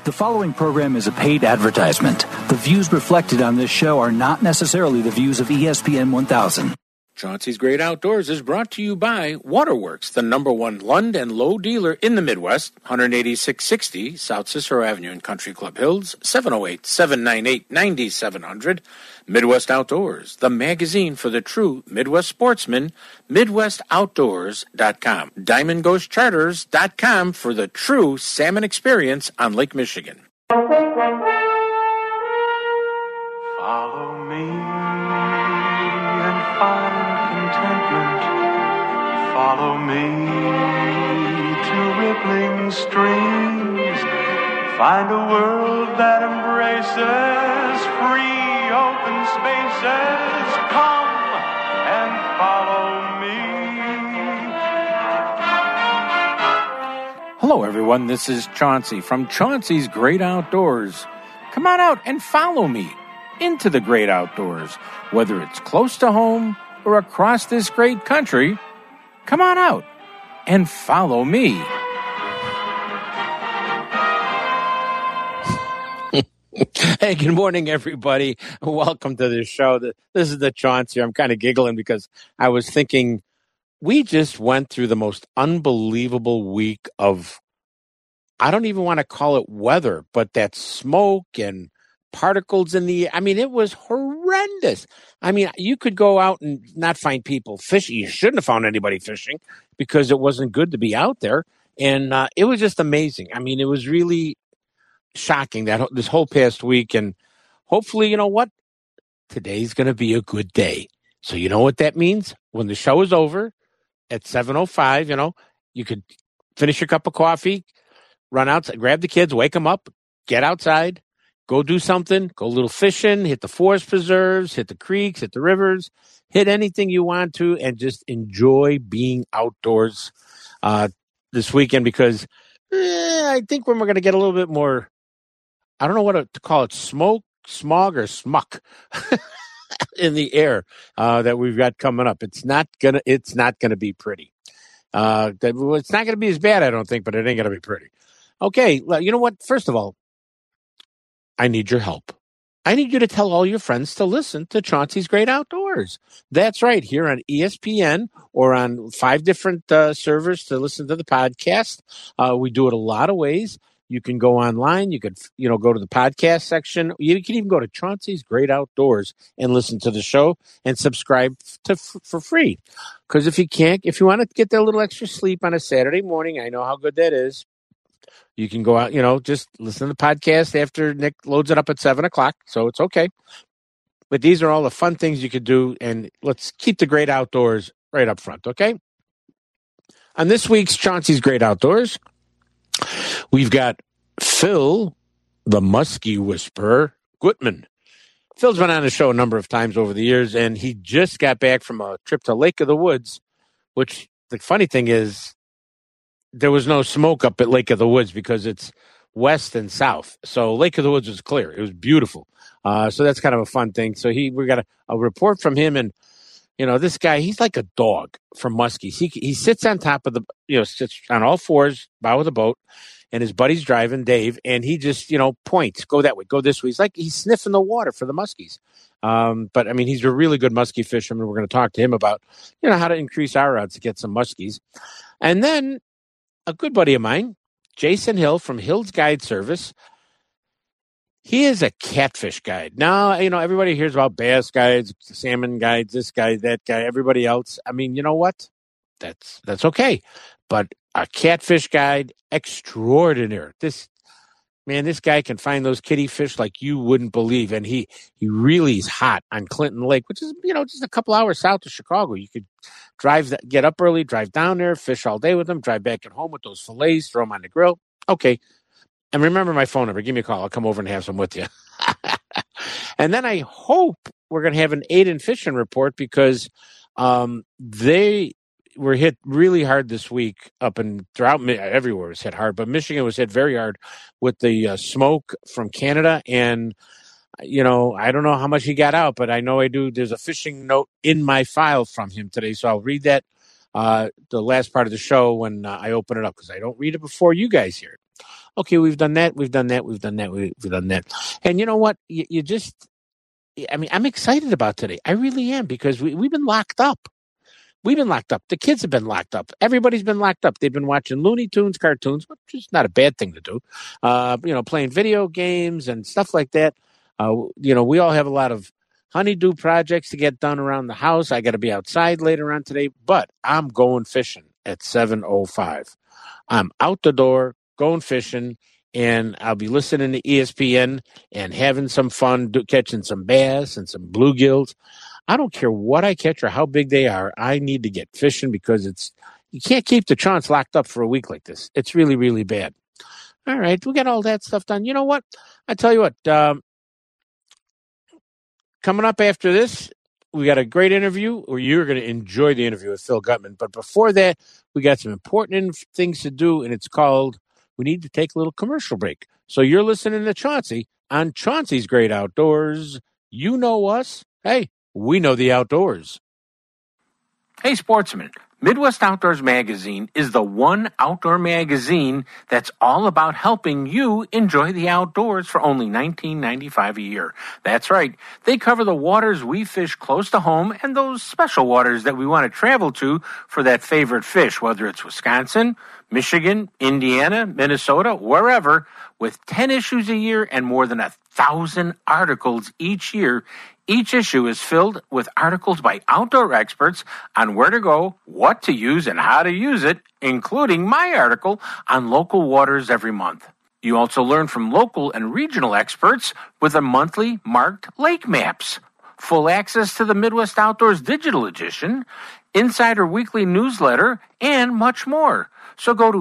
The following program is a paid advertisement. The views reflected on this show are not necessarily the views of ESPN 1000. Chauncey's Great Outdoors is brought to you by Waterworks, the #1 Lund and Lowe dealer in the Midwest, 18660 South Cicero Avenue in Country Club Hills, 708-798-9700. Midwest Outdoors, the magazine for the true Midwest sportsman, MidwestOutdoors.com. DiamondGhostCharters.com for the true salmon experience on Lake Michigan. Follow me and find contentment. Follow me to rippling streams. Find a world that embraces free open spaces. Come and follow me. Hello, everyone. This is Chauncey from Chauncey's Great Outdoors. Come on out and follow me into the great outdoors, whether it's close to home or across this great country. Come on out and follow me. Hey, good morning, everybody. Welcome to the show. This is the Chauncey. I'm kind of giggling because I was thinking we just went through the most unbelievable week of, I don't even want to call it weather, but that smoke and particles in the, I mean, it was horrendous. I mean, you could go out and not find people fishing. You shouldn't have found anybody fishing because it wasn't good to be out there. And it was just amazing. I mean, it was really shocking that this whole past week. And hopefully, you know what? Today's going to be a good day. So you know what that means? When the show is over at 7:05, you know, you could finish your cup of coffee, run outside, grab the kids, wake them up, get outside, go do something, go a little fishing, hit the forest preserves, hit the creeks, hit the rivers, hit anything you want to, and just enjoy being outdoors this weekend because I think we're going to get a little bit more, I don't know what to call it, smoke, smog, or smuck in the air that we've got coming up. It's not gonna be pretty. It's not gonna be as bad, I don't think, but it ain't gonna be pretty. Okay, well, you know what? First of all, I need your help. I need you to tell all your friends to listen to Chauncey's Great Outdoors. That's right, here on ESPN or on 5 different servers to listen to the podcast. We do it a lot of ways. You can go online. You could, go to the podcast section. You can even go to Chauncey's Great Outdoors and listen to the show and subscribe for free. Because if you want to get that little extra sleep on a Saturday morning, I know how good that is. You can go out, just listen to the podcast after Nick loads it up at 7:00. So it's okay. But these are all the fun things you could do. And let's keep the great outdoors right up front. Okay. On this week's Chauncey's Great Outdoors, we've got Phil, the Muskie Whisperer, Gutman. Phil's been on the show a number of times over the years, and he just got back from a trip to Lake of the Woods, which the funny thing is there was no smoke up at Lake of the Woods because it's west and south. So Lake of the Woods was clear. It was beautiful. So that's kind of a fun thing. So we got a report from him, and this guy, he's like a dog from muskies. He sits on top of sits on all fours, bow of the boat, and his buddy's driving, Dave, and he just, points, go that way, go this way. He's sniffing the water for the muskies. But I mean, he's a really good muskie fisherman. We're going to talk to him about, how to increase our odds to get some muskies. And then a good buddy of mine, Jason Hill from Hill's Guide Service. He is a catfish guide. Now, everybody hears about bass guides, salmon guides, this guy, that guy, everybody else. I mean, you know what? That's okay. But a catfish guide extraordinaire. This guy can find those kitty fish like you wouldn't believe. And he really is hot on Clinton Lake, which is, just a couple hours south of Chicago. You could get up early, drive down there, fish all day with them, drive back at home with those fillets, throw them on the grill. Okay. And remember my phone number. Give me a call. I'll come over and have some with you. And then I hope we're going to have an Aiden fishing report because they were hit really hard this week up and throughout everywhere was hit hard, but Michigan was hit very hard with the smoke from Canada. And, I don't know how much he got out, but I know I do. There's a fishing note in my file from him today. So I'll read that the last part of the show when I open it up because I don't read it before you guys hear it. Okay, we've done that. We've done that. We've done that. We've done that. And you know what? You just, I mean, I'm excited about today. I really am because we've been locked up. We've been locked up. The kids have been locked up. Everybody's been locked up. They've been watching Looney Tunes cartoons, which is not a bad thing to do. Playing video games and stuff like that. We all have a lot of honeydew projects to get done around the house. I got to be outside later on today, but I'm going fishing at 7:05. I'm out the door going fishing, and I'll be listening to ESPN and having some fun catching some bass and some bluegills. I don't care what I catch or how big they are. I need to get fishing because you can't keep the Chance locked up for a week like this. It's really, really bad. All right, we got all that stuff done. You know what? I tell you what, coming up after this, we got a great interview, or you're going to enjoy the interview with Phil Gutman. But before that, we got some important things to do, and it's called, we need to take a little commercial break. So you're listening to Chauncey on Chauncey's Great Outdoors. You know us. Hey, we know the outdoors. Hey, sportsman. Midwest Outdoors Magazine is the one outdoor magazine that's all about helping you enjoy the outdoors for only $19.95 a year. That's right. They cover the waters we fish close to home and those special waters that we want to travel to for that favorite fish, whether it's Wisconsin, Michigan, Indiana, Minnesota, wherever. With 10 issues a year and more than 1,000 articles each year, each issue is filled with articles by outdoor experts on where to go, what to use, and how to use it, including my article on local waters every month. You also learn from local and regional experts with the monthly marked lake maps, full access to the Midwest Outdoors Digital Edition, Insider Weekly newsletter, and much more. So go to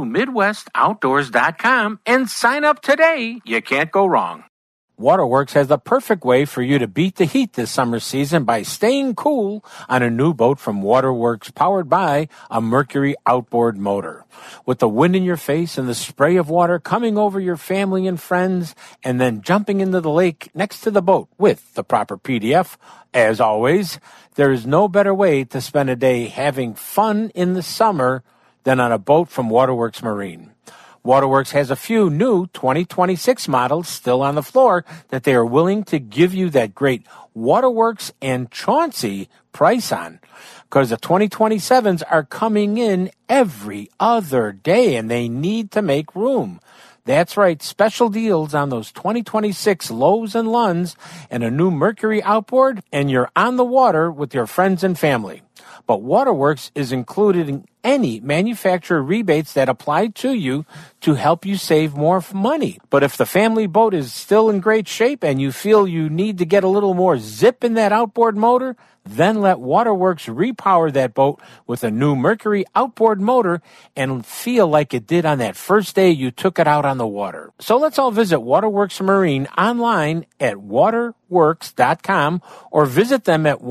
MidwestOutdoors.com and sign up today. You can't go wrong. Waterworks has the perfect way for you to beat the heat this summer season by staying cool on a new boat from Waterworks powered by a Mercury outboard motor. With the wind in your face and the spray of water coming over your family and friends and then jumping into the lake next to the boat with the proper PDF, as always, there is no better way to spend a day having fun in the summer than on a boat from Waterworks Marine. Waterworks has a few new 2026 models still on the floor that they are willing to give you that great Waterworks and Chauncey price on, because the 2027s are coming in every other day and they need to make room. That's right, special deals on those 2026 Lowe's and Lunds and a new Mercury outboard, and you're on the water with your friends and family. But Waterworks is included in any manufacturer rebates that apply to you to help you save more money. But if the family boat is still in great shape and you feel you need to get a little more zip in that outboard motor, then let Waterworks repower that boat with a new Mercury outboard motor and feel like it did on that first day you took it out on the water. So let's all visit Waterworks Marine online at waterworks.com or visit them at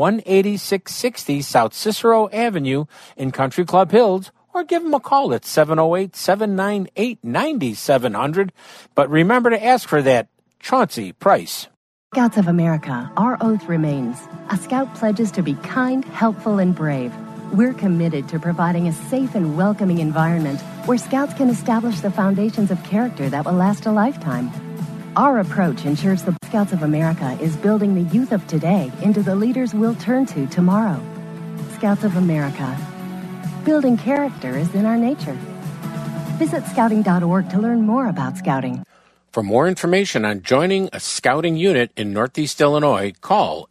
18660 South Cicero Avenue in Country Club Hills, or give them a call at 708-798-9700. But remember to ask for that Chauncey price. Scouts of America, our oath remains. A Scout pledges to be kind, helpful, and brave. We're committed to providing a safe and welcoming environment where Scouts can establish the foundations of character that will last a lifetime. Our approach ensures the Scouts of America is building the youth of today into the leaders we'll turn to tomorrow. Scouts of America. Building character is in our nature. Visit scouting.org to learn more about Scouting. For more information on joining a Scouting unit in Northeast Illinois, call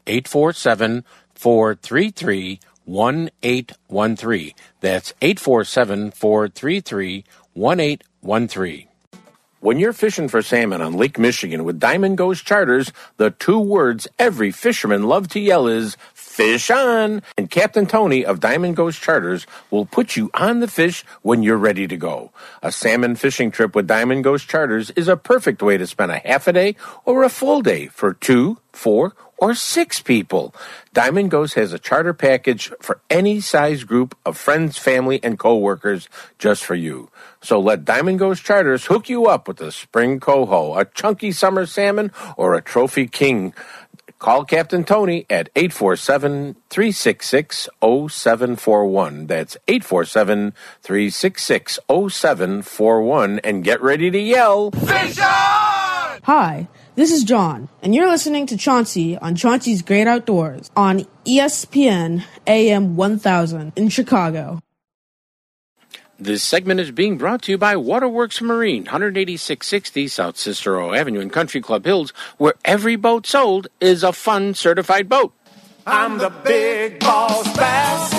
847-433-1813. That's 847-433-1813. When you're fishing for salmon on Lake Michigan with Diamond Ghost Charters, the two words every fisherman loves to yell is, fish on! And Captain Tony of Diamond Ghost Charters will put you on the fish when you're ready to go. A salmon fishing trip with Diamond Ghost Charters is a perfect way to spend a half a day or a full day for 2, 4, or 6 people. Diamond Ghost has a charter package for any size group of friends, family, and co-workers just for you. So let Diamond Ghost Charters hook you up with a spring coho, a chunky summer salmon, or a trophy king call Captain Tony at 847-366-0741. That's 847-366-0741, and get ready to yell, Fish on! Hi, this is John, and you're listening to Chauncey on Chauncey's Great Outdoors on ESPN AM 1000 in Chicago. This segment is being brought to you by Waterworks Marine, 18660 South Cicero Avenue in Country Club Hills, where every boat sold is a fun certified boat. I'm the big boss bass,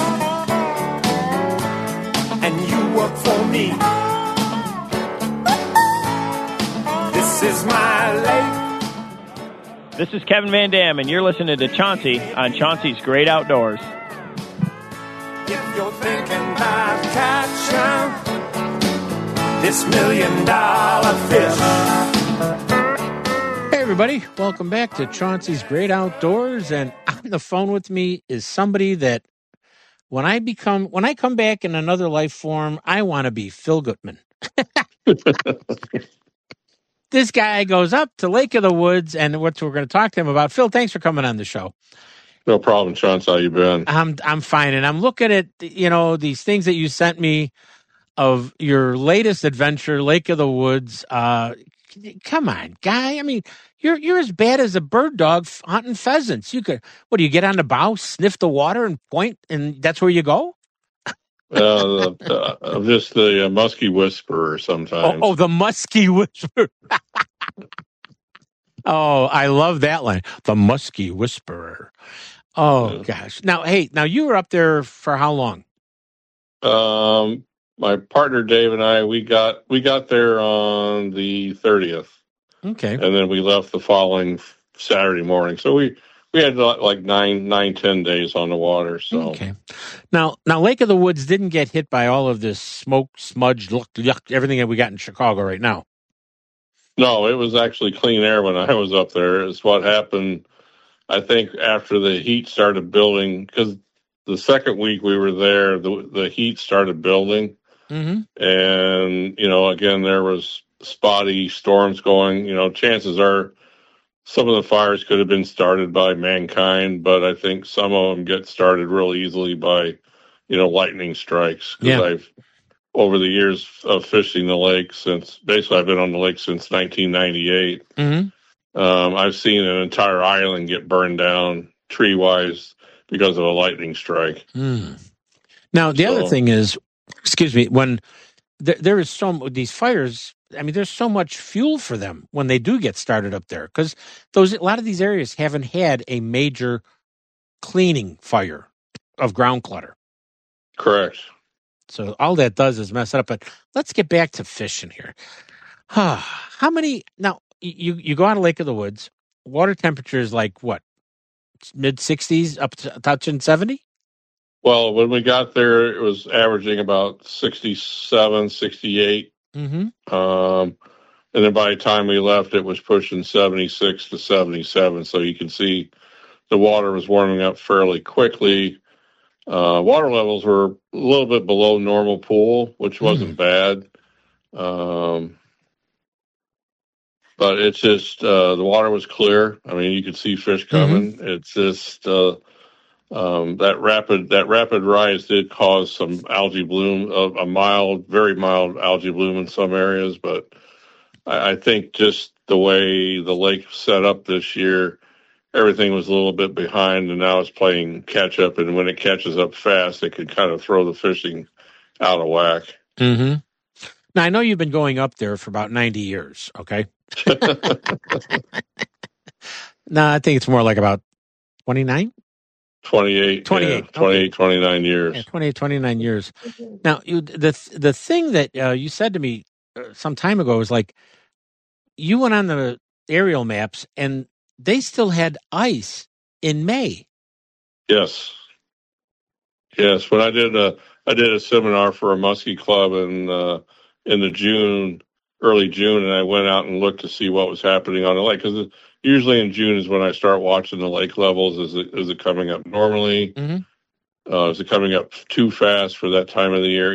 and you work for me. This is my lake. This is Kevin Van Dam, and you're listening to Chauncey on Chauncey's Great Outdoors. If you're thinking about catching this $1 million fish. Hey everybody, welcome back to Chauncey's Great Outdoors, and on the phone with me is somebody that when I come back in another life form, I want to be Phil Goodman. This guy goes up to Lake of the Woods, and what we're going to talk to him about. Phil, thanks for coming on the show. No problem, Sean. How you been? I'm fine, and I'm looking at these things that you sent me of your latest adventure, Lake of the Woods. Come on, guy. I mean, you're as bad as a bird dog hunting pheasants. You could, what do you get on the bow, sniff the water, and point, and that's where you go? I'm just the musky whisperer sometimes. Oh, the musky whisperer. Oh, I love that line. The musky whisperer. Oh, gosh. Now, you were up there for how long? My partner Dave and I, we got there on the 30th. Okay. And then we left the following Saturday morning. So we had like 10 days on the water. So okay. Now Lake of the Woods didn't get hit by all of this smoke, smudge, yuck, everything that we got in Chicago right now. No, it was actually clean air when I was up there. It's what happened, I think, after the heat started building, because the second week we were there, the heat started building. Mm-hmm. And, again, there was spotty storms going. Chances are some of the fires could have been started by mankind, but I think some of them get started real easily by, lightning strikes. Because over the years of fishing the lake I've been on the lake since 1998. Mm-hmm. I've seen an entire island get burned down tree-wise because of a lightning strike. Mm. Now, the other thing is, when there is these fires, I mean, there's so much fuel for them when they do get started up there, because a lot of these areas haven't had a major cleaning fire of ground clutter. Correct. So all that does is mess it up. But let's get back to fishing here. How many? Now, you go on a Lake of the Woods. Water temperature is like what? Mid-60s up to touching 70? Well, when we got there, it was averaging about 67, 68. Mm-hmm. And then by the time we left, it was pushing 76 to 77. So you can see the water was warming up fairly quickly. Water levels were a little bit below normal pool, which wasn't bad. But it's just the water was clear. I mean, you could see fish coming. Mm-hmm. It's just that rapid rise did cause some algae bloom, a very mild algae bloom in some areas. But I think just the way the lake set up this year, everything was a little bit behind, and now it's playing catch up. And when it catches up fast, it can kind of throw the fishing out of whack. Mm-hmm. Now, I know you've been going up there for about 90 years, okay? No, I think it's more like about 29? 28. 28. Yeah, 28, 29 years. Yeah, 28, 29 years. Now, the thing that you said to me some time ago was like, you went on the aerial maps, and they still had ice in May. Yes. When I did a seminar for a muskie club in early June, and I went out and looked to see what was happening on the lake, because usually in June is when I start watching the lake levels. Is it coming up normally? Mm-hmm. Is it coming up too fast for that time of the year?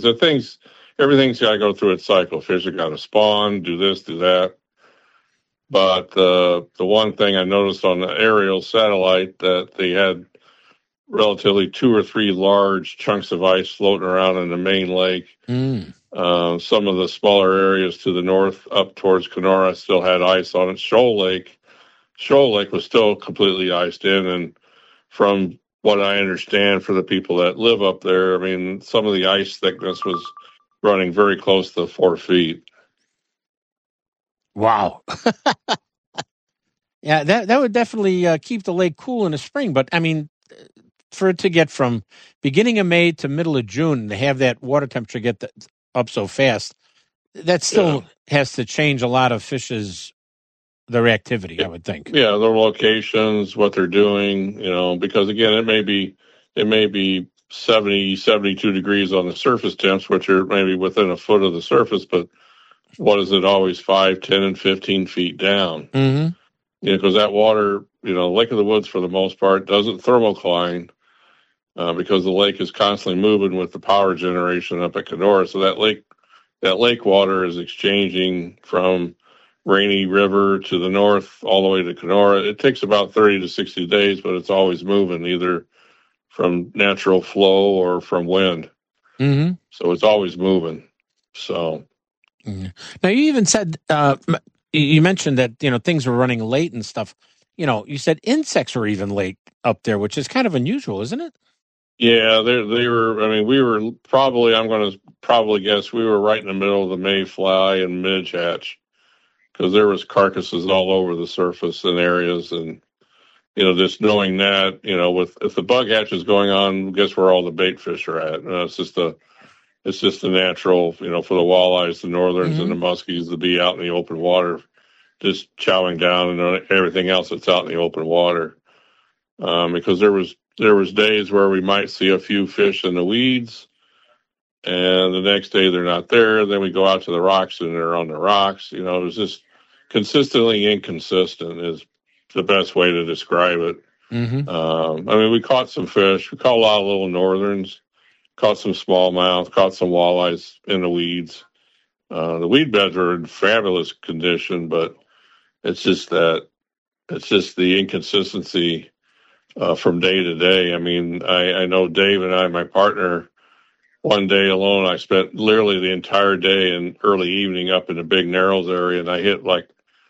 Everything's got to go through its cycle. Fish have got to spawn, do this, do that. But the one thing I noticed on the aerial satellite that they had relatively 2 or 3 large chunks of ice floating around in the main lake. Some of the smaller areas to the north up towards Kenora still had ice on it. Shoal Lake was still completely iced in, and from what I understand for the people that live up there, I mean, some of the ice thickness was running very close to 4 feet. Wow. Yeah, that would definitely keep the lake cool in the spring. But, I mean, for it to get from beginning of May to middle of June, to have that water temperature get up so fast, that still has to change a lot of fish's, their activity, I would think. Yeah, their locations, what they're doing, because, again, it may be 70, 72 degrees on the surface temps, which are maybe within a foot of the surface, but what is it always 5, 10, and 15 feet down? Mm-hmm. Because that water, Lake of the Woods for the most part doesn't thermocline because the lake is constantly moving with the power generation up at Kenora. So that lake water is exchanging from Rainy River to the north all the way to Kenora. It takes about 30 to 60 days, but it's always moving either from natural flow or from wind. Mm-hmm. So it's always moving. So now you even said you mentioned that things were running late and stuff. You said insects were even late up there, which is kind of unusual, isn't it? Yeah, they were. I mean, we were probably. I'm going to probably guess we were right in the middle of the mayfly and midge hatch because there was carcasses all over the surface in areas, and just knowing that, if the bug hatch is going on, guess where all the bait fish are at? It's just the natural, for the walleyes, the northerns, and the muskies to be out in the open water, just chowing down and everything else that's out in the open water. Because there was days where we might see a few fish in the weeds, and the next day they're not there. Then we go out to the rocks and they're on the rocks. It was just consistently inconsistent is the best way to describe it. Mm-hmm. I mean, we caught some fish. We caught a lot of little northerns. Caught some smallmouth, caught some walleyes in the weeds. The weed beds are in fabulous condition, but it's just the inconsistency from day to day. I mean, I know Dave and I, my partner, one day alone, I spent literally the entire day and early evening up in the Big Narrows area, and I hit like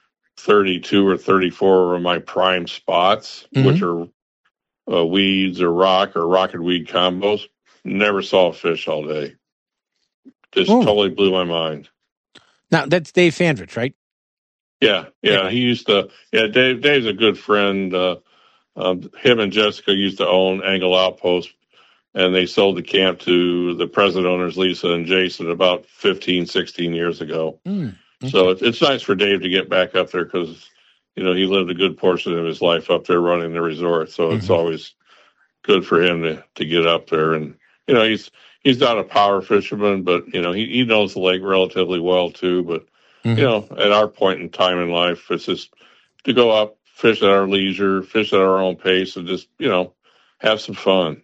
32 or 34 of my prime spots, which are weeds or rock or rock and weed combos. Never saw a fish all day. Just totally blew my mind. Now, that's Dave Fandrich, right? Yeah. He used to. Yeah, Dave's a good friend. Him and Jessica used to own Angle Outpost, and they sold the camp to the present owners, Lisa and Jason, about 15, 16 years ago. Okay. So it's nice for Dave to get back up there because, he lived a good portion of his life up there running the resort. So it's always good for him to get up there. And, he's not a power fisherman, but, he knows the lake relatively well too. But, at our point in time in life, it's just to go up, fish at our leisure, fish at our own pace, and just, have some fun.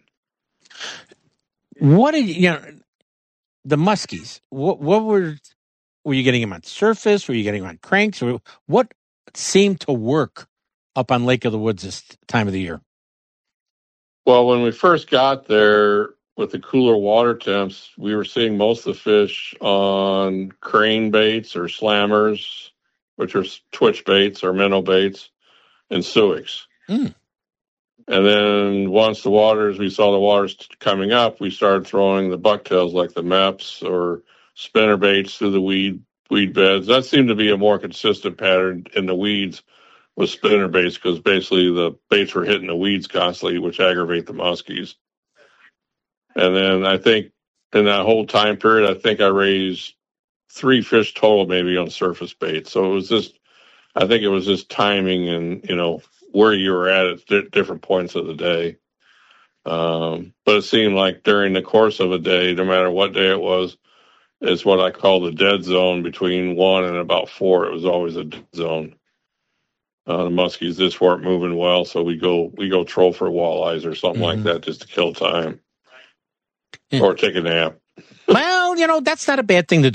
What did the muskies? What were you getting them on surface? Were you getting them on cranks? Or what seemed to work up on Lake of the Woods this time of the year? Well, when we first got there with the cooler water temps, we were seeing most of the fish on crane baits or slammers, which are twitch baits or minnow baits, and suics. And then once we saw the waters coming up, we started throwing the bucktails like the meps or spinner baits through the weed beds. That seemed to be a more consistent pattern in the weeds with spinner baits because basically the baits were hitting the weeds constantly, which aggravate the muskies. And then I think in that whole time period, I raised 3 fish total maybe on surface bait. So I think it was just timing and, where you were at different points of the day. But it seemed like during the course of a day, no matter what day it was, it's what I call the dead zone between 1 and about 4. It was always a dead zone. The muskies just weren't moving well, so we go troll for walleyes or something like that just to kill time or take a nap. Well, that's not a bad thing to do.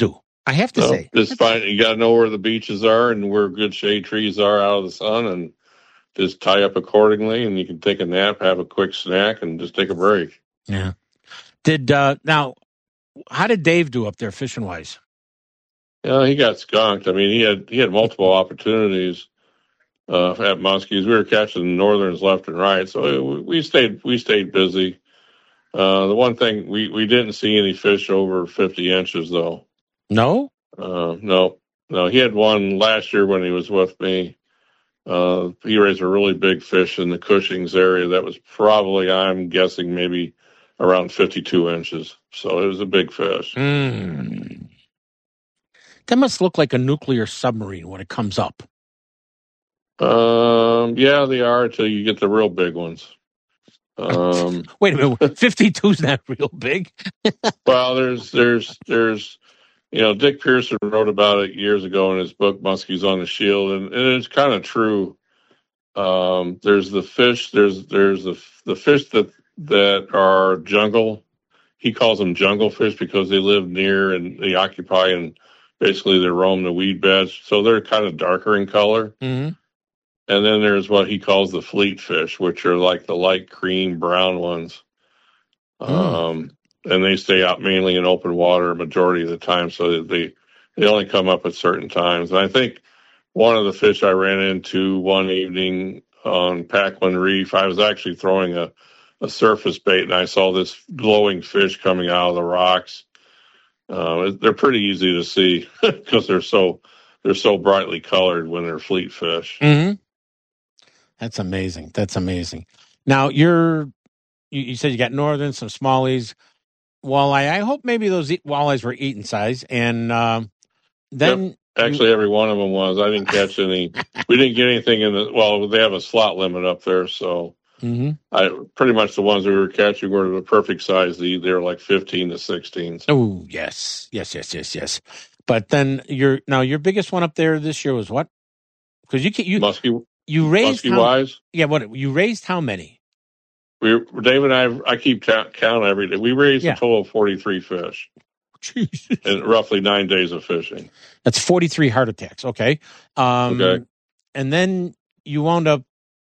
I have to say. Just find, you got to know where the beaches are and where good shade trees are out of the sun, and just tie up accordingly, and you can take a nap, have a quick snack, and just take a break. Yeah. Now, how did Dave do up there fishing wise? He got skunked. I mean, he had multiple opportunities at muskies. We were catching northerns left and right, so we stayed busy. The one thing we didn't see any fish over 50 inches though. No. No. He had one last year when he was with me. He raised a really big fish in the Cushings area that was probably, I'm guessing, maybe around 52 inches. So it was a big fish. That must look like a nuclear submarine when it comes up. Yeah, they are until you get the real big ones. Wait a minute, 52 is not real big. Well, there's Dick Pearson wrote about it years ago in his book Muskies on the Shield, and it's kind of true. There's the fish. There's the fish that are jungle. He calls them jungle fish because they live near and they occupy and basically they roam the weed beds. So they're kind of darker in color. Mm-hmm. And then there's what he calls the fleet fish, which are like the light cream brown ones. And they stay out mainly in open water majority of the time. So they only come up at certain times. And I think one of the fish I ran into one evening on Paquin Reef, I was actually throwing a surface bait and I saw this glowing fish coming out of the rocks. They're pretty easy to see because they're so brightly colored when they're fleet fish. Mm-hmm. That's amazing. Now you said you got northern, some smallies, walleye. I hope maybe those walleyes were eaten size. And then yep. Actually, every one of them was. I didn't catch any. We didn't get anything they have a slot limit up there, so pretty much the ones we were catching were the perfect size. They were like 15 to 16s. Oh yes. But then your biggest one up there this year was what? Because you raised muskie-wise. Yeah, what you raised? How many? Dave and I keep count every day. We raised a total of 43 fish. Jesus. In roughly 9 days of fishing. That's 43 heart attacks. Okay. Okay. And then you wound up.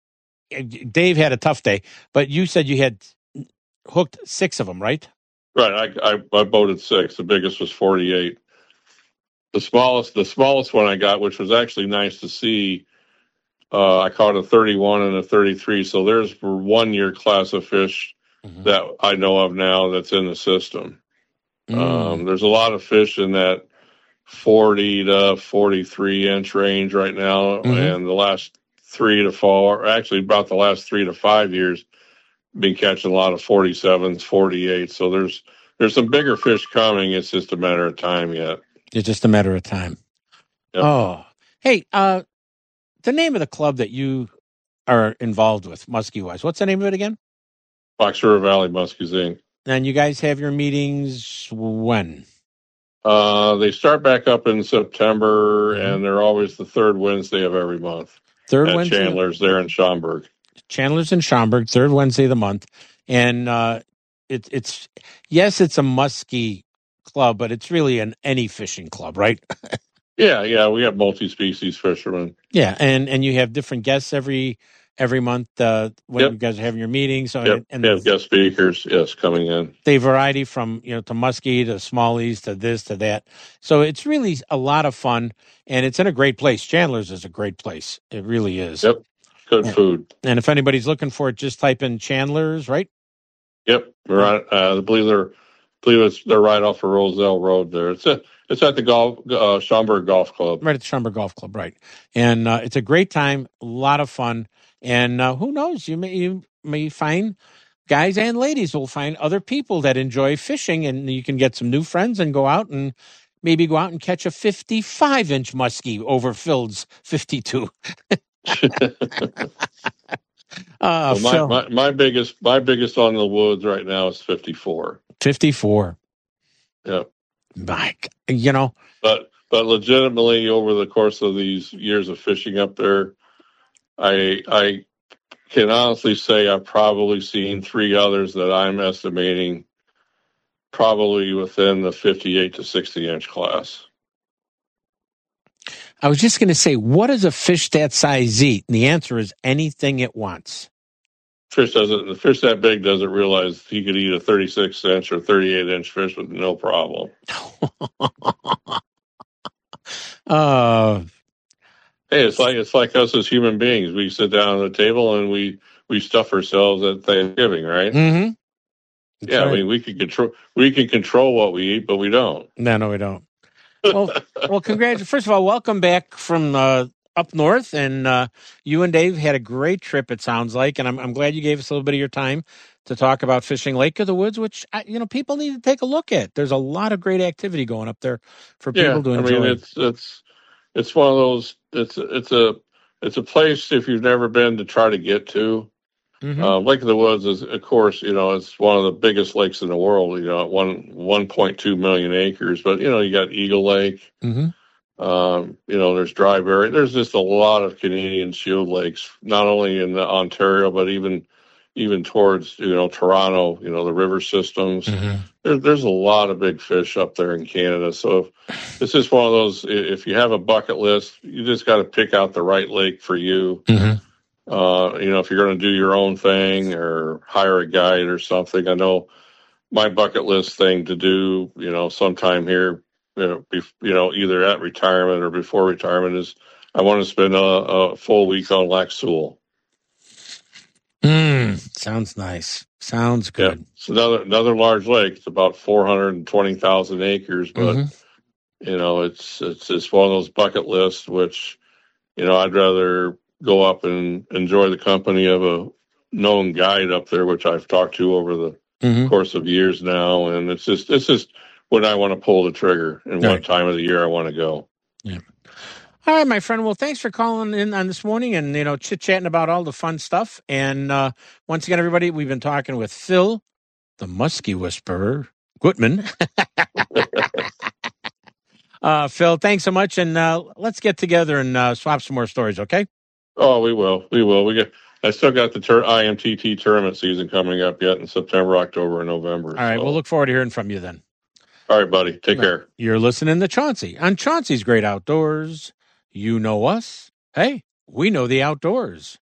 Dave had a tough day, but you said you had hooked 6 of them, right? Right. I boated 6. The biggest was 48. The smallest one I got, which was actually nice to see. I caught a 31 and a 33. So there's 1 year class of fish that I know of now that's in the system. There's a lot of fish in that 40 to 43 inch range right now, and the last 3 to 4, actually about the last 3 to 5 years, been catching a lot of 47s, 48. So there's some bigger fish coming. It's just a matter of time yet. It's just a matter of time. Yep. Oh, hey, the name of the club that you are involved with, muskie-wise, what's the name of it again? Fox River Valley Muskies, Inc. And you guys have your meetings when? They start back up in September, and they're always the third Wednesday of every month. Third Wednesday? Chandler's there in Schaumburg. Chandler's in Schaumburg, third Wednesday of the month. And it's a muskie club, but it's really any fishing club, right? Yeah, we have multi-species fishermen. Yeah, and you have different guests every month when you guys are having your meetings. So and have guest speakers, coming in. They variety from to muskie to smallies to this to that. So it's really a lot of fun, and it's in a great place. Chandler's is a great place. It really is. Yep, good food. And if anybody's looking for it, just type in Chandler's, right? Yep, right. I believe they're right off of Roselle Road there. It's at the Schaumburg Golf Club. Right at the Schaumburg Golf Club, right. And it's a great time, a lot of fun. And who knows, you may find guys and ladies will find other people that enjoy fishing, and you can get some new friends and go out and catch a 55-inch muskie over Phil's 52. My biggest on the woods right now is 54. 54. Yeah. Mike, But legitimately, over the course of these years of fishing up there, I can honestly say I've probably seen 3 others that I'm estimating probably within the 58 to 60 inch class. I was just going to say, what does a fish that size eat? And the answer is anything it wants. The fish that big doesn't realize he could eat a 36-inch or 38-inch fish with no problem. Hey, it's like us as human beings. We sit down at the table and we stuff ourselves at Thanksgiving, right? Mm-hmm. Yeah, right. I mean, we can control what we eat, but we don't. No, we don't. Well, congratulations. First of all, welcome back from up north, and you and Dave had a great trip, it sounds like, and I'm glad you gave us a little bit of your time to talk about fishing Lake of the Woods, which people need to take a look at. There's a lot of great activity going up there for people to enjoy. I mean, it's one of those. It's a place, if you've never been, to try to get to. Mm-hmm. Lake of the Woods is, of course, it's one of the biggest lakes in the world. At 1.2 million acres. But you got Eagle Lake. Mm-hmm. There's Dry Berry. There's just a lot of Canadian shield lakes, not only in Ontario, but even towards Toronto. The river systems. Mm-hmm. There's a lot of big fish up there in Canada. So it's just one of those. If you have a bucket list, you just got to pick out the right lake for you. Mm-hmm. If you're going to do your own thing or hire a guide or something. I know my bucket list thing to do, sometime here, either at retirement or before retirement is I want to spend a full week on Lac Seul. Sounds nice. Sounds good. Yeah, it's another large lake. It's about 420,000 acres, but it's just one of those bucket lists, which, I'd rather go up and enjoy the company of a known guide up there, which I've talked to over the course of years now. And it's just when I want to pull the trigger and what time of the year I want to go. Yeah. All right, my friend. Well, thanks for calling in on this morning and, chit-chatting about all the fun stuff. And once again, everybody, we've been talking with Phil, the Muskie Whisperer, Gutman. Phil, thanks so much. And let's get together and swap some more stories, okay? Oh, we will. I still got the IMTT tournament season coming up yet in September, October, and November. All right, we'll look forward to hearing from you then. All right, buddy. Take care. You're listening to Chauncey on Chauncey's Great Outdoors. You know us. Hey, we know the outdoors.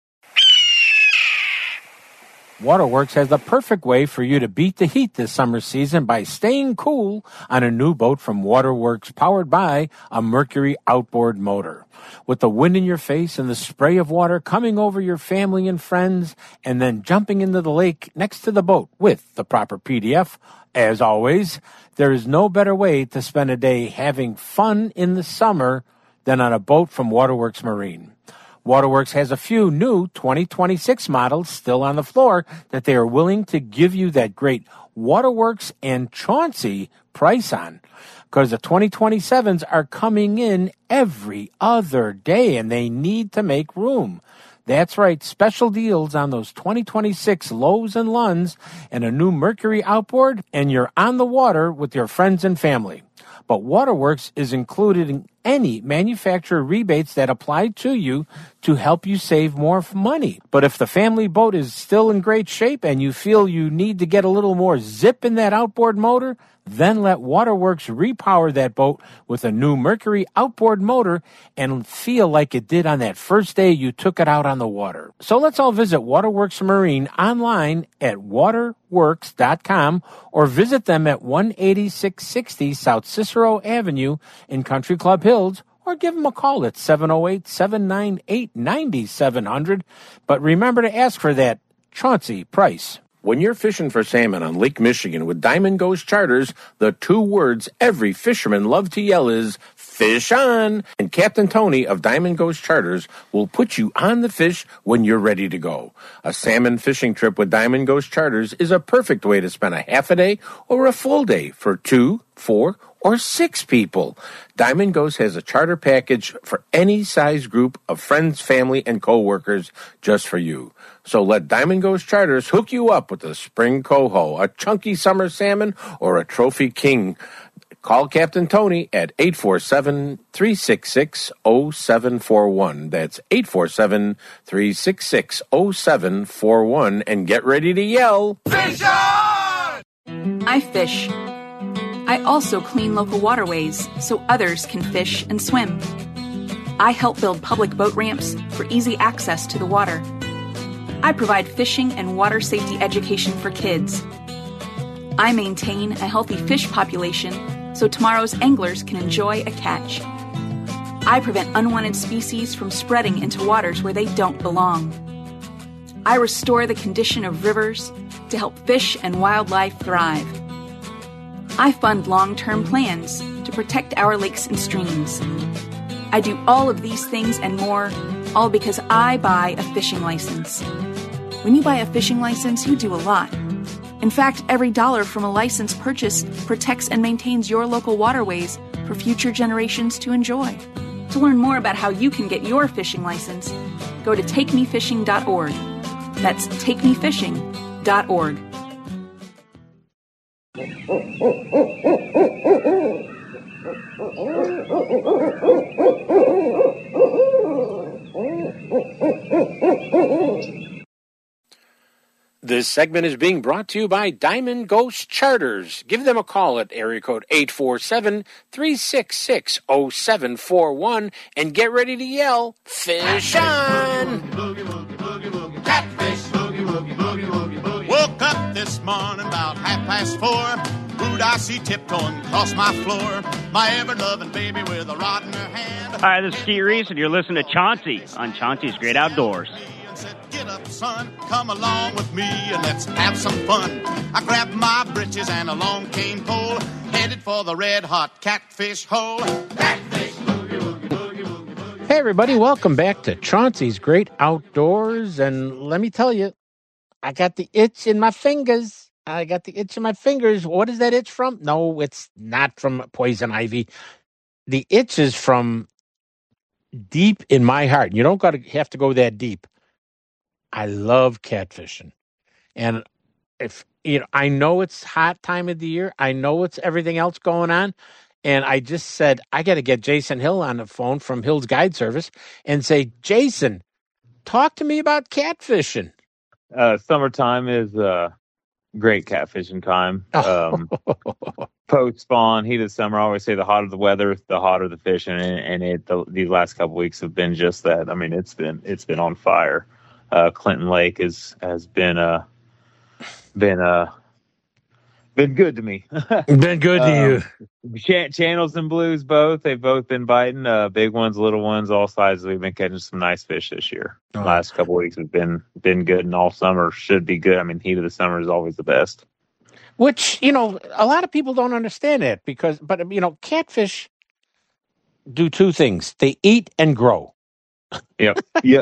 Waterworks has the perfect way for you to beat the heat this summer season by staying cool on a new boat from Waterworks powered by a Mercury outboard motor. With the wind in your face and the spray of water coming over your family and friends and then jumping into the lake next to the boat with the proper PDF, as always, there is no better way to spend a day having fun in the summer than on a boat from Waterworks Marine. Waterworks has a few new 2026 models still on the floor that they are willing to give you that great Waterworks and Chauncey price on. Because the 2027s are coming in every other day and they need to make room. That's right, special deals on those 2026 Lowe's and Lunds and a new Mercury outboard, and you're on the water with your friends and family. But Waterworks is included in any manufacturer rebates that apply to you to help you save more money. But if the family boat is still in great shape and you feel you need to get a little more zip in that outboard motor, then let Waterworks repower that boat with a new Mercury outboard motor and feel like it did on that first day you took it out on the water. So let's all visit Waterworks Marine online at waterworks.com or visit them at 18660 South Cicero Avenue in Country Club Hills, or give them a call at 708-798-9700. But remember to ask for that Chauncey price. When you're fishing for salmon on Lake Michigan with Diamond Ghost Charters, the two words every fisherman loves to yell is, fish on! And Captain Tony of Diamond Ghost Charters will put you on the fish when you're ready to go. A salmon fishing trip with Diamond Ghost Charters is a perfect way to spend a half a day or a full day for 2, 4, or 6 people. Diamond Ghost has a charter package for any size group of friends, family, and co-workers just for you. So let Diamond Ghost Charters hook you up with a spring coho, a chunky summer salmon, or a trophy king. Call Captain Tony at 847-366-0741. That's 847-366-0741 and get ready to yell, fish on! I fish. I also clean local waterways so others can fish and swim. I help build public boat ramps for easy access to the water. I provide fishing and water safety education for kids. I maintain a healthy fish population so tomorrow's anglers can enjoy a catch. I prevent unwanted species from spreading into waters where they don't belong. I restore the condition of rivers to help fish and wildlife thrive. I fund long-term plans to protect our lakes and streams. I do all of these things and more, all because I buy a fishing license. When you buy a fishing license, you do a lot. In fact, every dollar from a license purchase protects and maintains your local waterways for future generations to enjoy. To learn more about how you can get your fishing license, go to takemefishing.org. That's takemefishing.org. This segment is being brought to you by Diamond Ghost Charters. Give them a call at area code 847-366-0741 and get ready to yell, "Fish on!" Catfish. Woke up this morning about 4:30. Who'd I see tiptoeing across my floor? My ever-loving baby with a rod in her hand. Hi, this is Steve Reese, and you're listening to Chauncey on Chauncey's Great Outdoors. Said, "Get up, son, come along with me and let's have some fun." I grabbed my britches and a long cane pole, headed for the red-hot catfish hole. Catfish, boogie, woogie, boogie, woogie, boogie. Hey, everybody, welcome back to Chauncey's Great Outdoors. And let me tell you, I got the itch in my fingers. What is that itch from? No, it's not from poison ivy. The itch is from deep in my heart. You don't have to go that deep. I love catfishing. And if I know it's hot time of the year, I know it's everything else going on. And I just said, I got to get Jason Hill on the phone from Hill's Guide Service and say, Jason, talk to me about catfishing. Summertime is great catfishing time. Post spawn, heat of summer. I always say the hotter the weather, the hotter the fishing, and these last couple weeks have been just that. I mean, it's been on fire. Clinton Lake has been good to me. Been good to you. Channels and blues they've both been biting. Big ones, little ones, all sizes. We've been catching some nice fish this year. The last couple of weeks have been good, and all summer should be good. I mean, heat of the summer is always the best. Which, a lot of people don't understand that but catfish do two things. They eat and grow. Yep.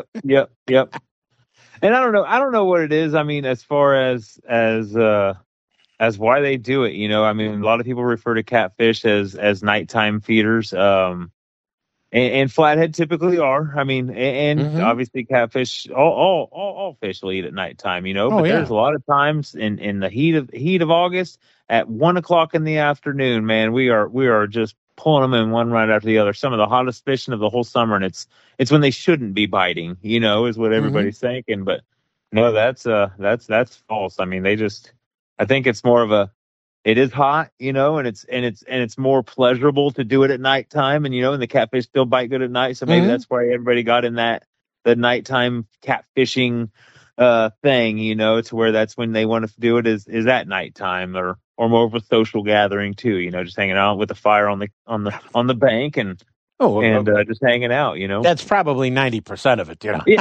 And I don't know what it is. I mean, as far as why they do it, I mean, a lot of people refer to catfish as nighttime feeders. And flathead typically are. I mean, and obviously catfish, all fish will eat at nighttime, but there's a lot of times in the heat of August at 1:00 in the afternoon, man, we are just pulling them in one right after the other. Some of the hottest fishing of the whole summer. And it's when they shouldn't be biting, is what everybody's thinking. But no, that's false. I mean, I think it's more of it is hot, and it's more pleasurable to do it at nighttime, and and the catfish still bite good at night, so maybe that's why everybody got in the nighttime catfishing thing, to where that's when they want to do it is at nighttime or more of a social gathering too, just hanging out with a fire on the bank and just hanging out, That's probably 90% of it,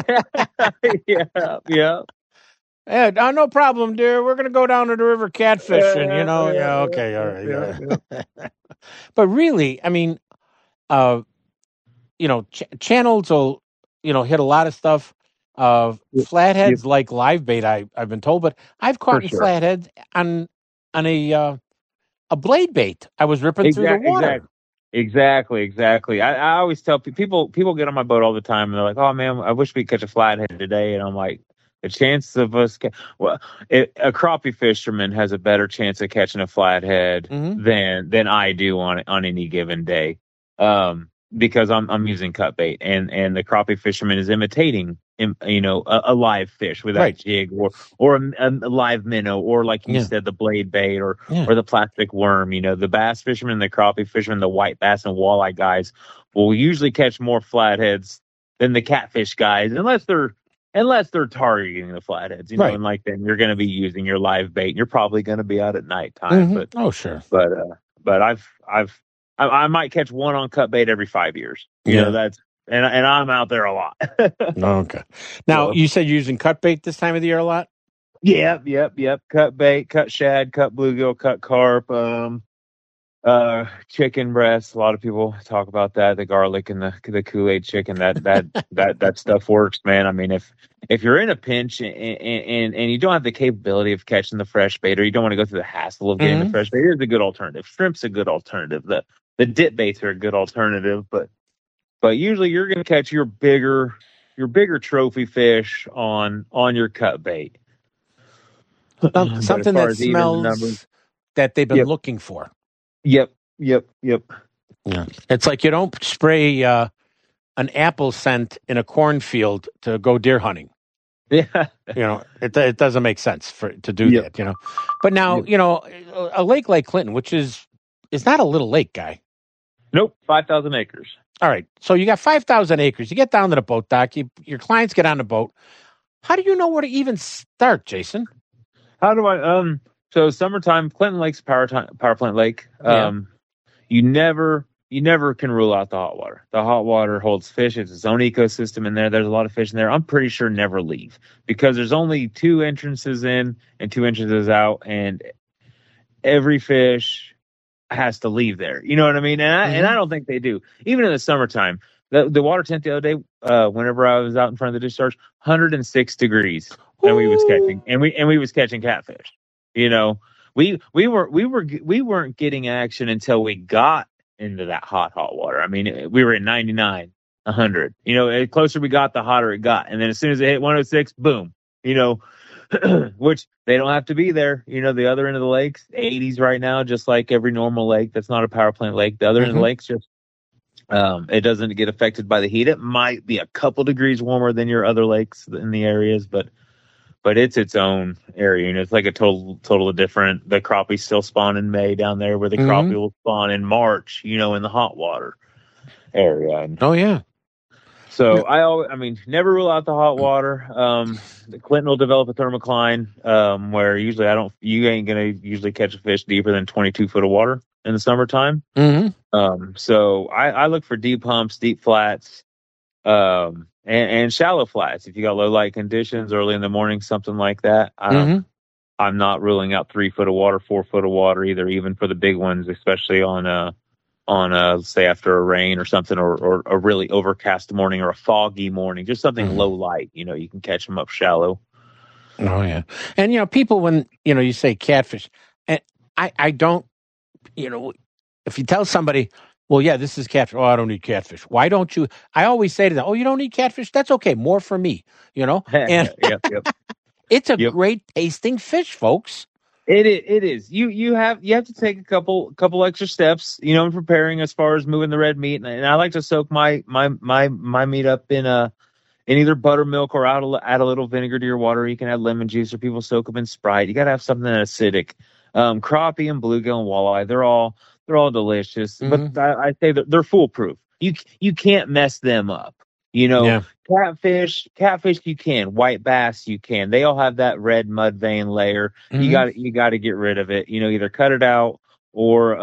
Yeah. Yeah, no problem, dear. We're going to go down to the river catfishing, Yeah, okay, all right. Yeah. But really, I mean, channels will, hit a lot of stuff. Flatheads like live bait, I've been told, but I've caught flatheads on a blade bait. I was ripping through the water. Exactly. I always tell people get on my boat all the time, and they're like, "Oh man, I wish we could catch a flathead today," and I'm like, the chances of us, a crappie fisherman has a better chance of catching a flathead than I do on any given day, because I'm using cut bait, and the crappie fisherman is imitating a live fish with that jig, or a live minnow, or like you said, the blade bait, or the plastic worm. The bass fishermen, the crappie fishermen, the white bass and walleye guys will usually catch more flatheads than the catfish guys, unless they're targeting the flatheads. And like then you're going to be using your live bait, and you're probably going to be out at nighttime. But I might catch one on cut bait every 5 years. That's. And I'm out there a lot. Okay. Now, you said you're using cut bait this time of the year a lot? Yep. Cut bait, cut shad, cut bluegill, cut carp, chicken breasts. A lot of people talk about that. The garlic and the Kool-Aid chicken. That stuff works, man. I mean, if you're in a pinch and you don't have the capability of catching the fresh bait, or you don't want to go through the hassle of getting the fresh bait, here's a good alternative. Shrimp's a good alternative. The dip baits are a good alternative, but usually you're going to catch your bigger trophy fish on your cut bait. Something that smells that they've been looking for. Yep. Yeah. It's like you don't spray an apple scent in a cornfield to go deer hunting. Yeah. It doesn't make sense to do that, But now, a lake like Clinton, which is not a little lake, guy. Nope, 5,000 acres. All right. So you got 5,000 acres. You get down to the boat dock. Your clients get on the boat. How do you know where to even start, Jason? How do I? So summertime, Clinton Lake's power plant lake. You never can rule out the hot water. The hot water holds fish. It's its own ecosystem in there. There's a lot of fish in there. I'm pretty sure never leave, because there's only 2 entrances in and 2 entrances out, and every fish has to leave there. You know what I mean? And I don't think they do. Even in the summertime, the water temp the other day, whenever I was out in front of the discharge, 106 degrees, and we was catching catfish. We weren't getting action until we got into that hot water. I mean, we were at 99, 100. The closer we got, the hotter it got. And then as soon as it hit 106, boom. Which they don't have to be there. The other end of the lake's 80s right now, just like every normal lake that's not a power plant lake. The other end of the lake's just it doesn't get affected by the heat. It might be a couple degrees warmer than your other lakes in the areas, but it's its own area. It's like a totally different. The crappie still spawn in May down there, where the crappie will spawn in March. In the hot water area. Oh yeah. So I mean, never rule out the hot water. The Clinton will develop a thermocline, where usually you ain't gonna usually catch a fish deeper than 22 foot of water in the summertime. So I look for deep humps, deep flats, and shallow flats. If you got low light conditions early in the morning, something like that. I'm not ruling out 3 foot of water, 4 foot of water either, even for the big ones, especially on say after a rain or something, or a really overcast morning, or a foggy morning, just something low light. You can catch them up shallow. Oh yeah. And people, when you say catfish, and I don't, if you tell somebody, well, yeah, this is catfish. Oh, I don't need catfish. Why don't you? I always say to them, oh, you don't need catfish? That's okay. More for me, And Yep. It's a great tasting fish, folks. It is. You have to take a couple extra steps, in preparing as far as moving the red meat. And I like to soak my meat up in either buttermilk, or add a little vinegar to your water. You can add lemon juice, or people soak them in Sprite. You got to have something acidic. Crappie and bluegill and walleye, they're all delicious, but I say that they're foolproof. You can't mess them up. Catfish you can, white bass you can. They all have that red mud vein layer. You got to get rid of it. Either cut it out or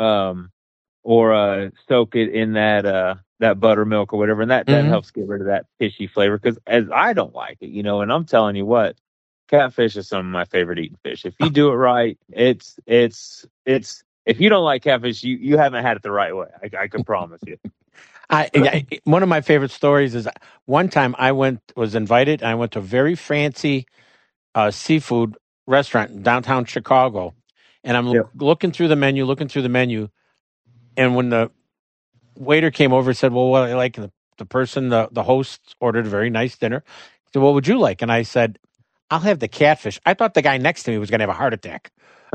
soak it in that buttermilk or whatever, and that helps get rid of that fishy flavor. Because as I don't like it, and I'm telling you what, catfish is some of my favorite eating fish. If you do it right, it's. If you don't like catfish, you haven't had it the right way. I can promise you. One of my favorite stories is one time I was invited. I went to a very fancy seafood restaurant in downtown Chicago, and I'm looking through the menu, and when the waiter came over and said, "Well, what I like," the host ordered a very nice dinner. He said, "What would you like?" And I said, "I'll have the catfish." I thought the guy next to me was going to have a heart attack.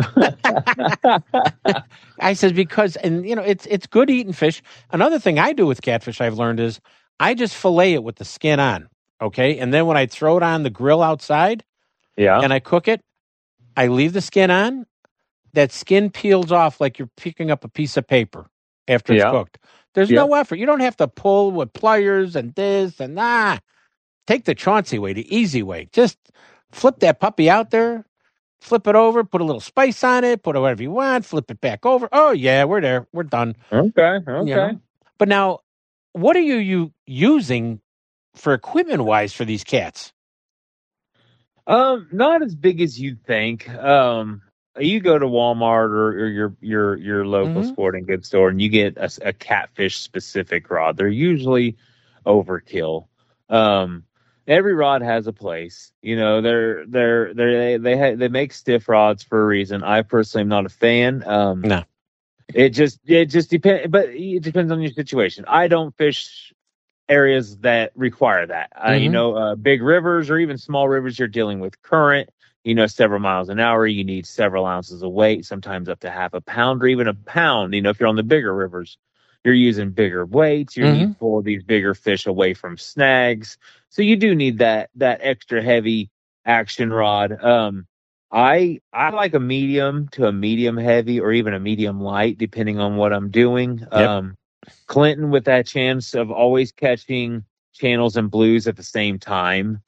I said, because, and it's good eating fish. Another thing I do with catfish I've learned is I just fillet it with the skin on. Okay. And then when I throw it on the grill outside and I cook it, I leave the skin on. That skin peels off like you're picking up a piece of paper after it's cooked. There's no effort. You don't have to pull with pliers and this and that. Take the Chauncey way, the easy way. Just flip that puppy out there, flip it over, put a little spice on it, put whatever you want, flip it back over. Oh, yeah, we're there. We're done. Okay. You know? But now, what are you using for equipment-wise for these cats? Not as big as you'd think. You go to Walmart or your local sporting goods store and you get a catfish specific rod. They're usually overkill. Every rod has a place. You know, they make stiff rods for a reason. I personally am not a fan. No. It just depends, but it depends on your situation. I don't fish areas that require that. Big rivers or even small rivers, you're dealing with current, several miles an hour. You need several ounces of weight, sometimes up to half a pound or even a pound. If you're on the bigger rivers, you're using bigger weights. You need to pull these bigger fish away from snags. So you do need that extra heavy action rod. I like a medium to a medium heavy or even a medium light, depending on what I'm doing. Yep. Clinton, with that chance of always catching channels and blues at the same time.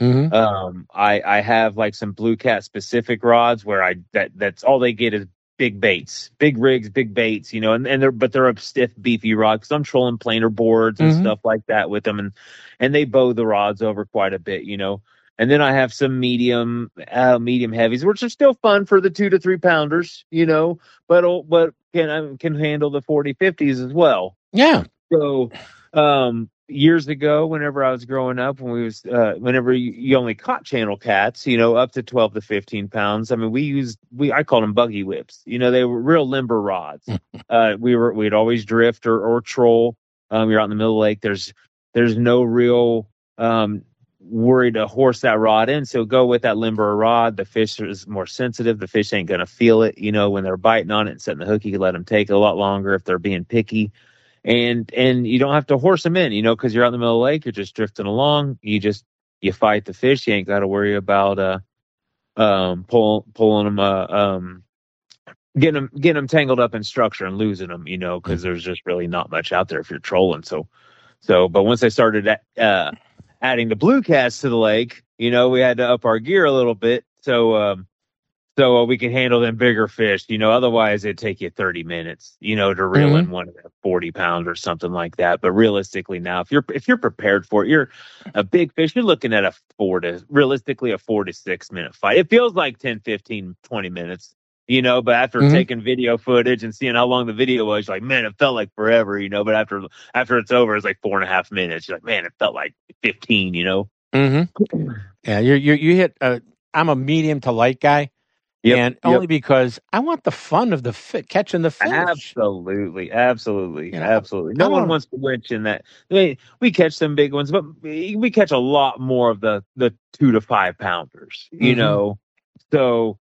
I have like some Blue Cat specific rods where that's all they get is big baits, big rigs, big baits, and they're a stiff, beefy rod because I'm trolling planer boards and stuff like that with them, and they bow the rods over quite a bit, And then I have some medium heavies, which are still fun for the 2 to 3 pounders, but can handle the 40, 50s as well. Yeah. So, years ago, whenever I was growing up, whenever you only caught channel cats, up to 12 to 15 pounds. I mean, I called them buggy whips. They were real limber rods. We'd always drift or troll. You're out in the middle of the lake. There's no real, worry to horse that rod in. So go with that limber rod. The fish is more sensitive. The fish ain't going to feel it. When they're biting on it and setting the hook, you can let them take a lot longer if they're being picky. And you don't have to horse them in, because you're out in the middle of the lake, you're just drifting along. You fight the fish. You ain't got to worry about pulling them, getting them tangled up in structure and losing them, because there's just really not much out there if you're trolling. But once I started adding the Blue Cats to the lake, we had to up our gear a little bit, so we can handle them bigger fish. Otherwise it'd take you 30 minutes, to reel in one of them 40 pounds or something like that. But realistically now, if you're prepared for it, you're a big fish, you're looking at a 4 to 6 minute fight. It feels like 10, 15, 20 minutes, but after taking video footage and seeing how long the video was, you're like, man, it felt like forever, but after it's over, it's like 4.5 minutes. You're like, man, it felt like 15, Yeah. You hit, I'm a medium to light guy. Only because I want the fun of catching the fish. Absolutely. No one wants to winch in that. We catch some big ones, but we catch a lot more of the 2 to 5 pounders. So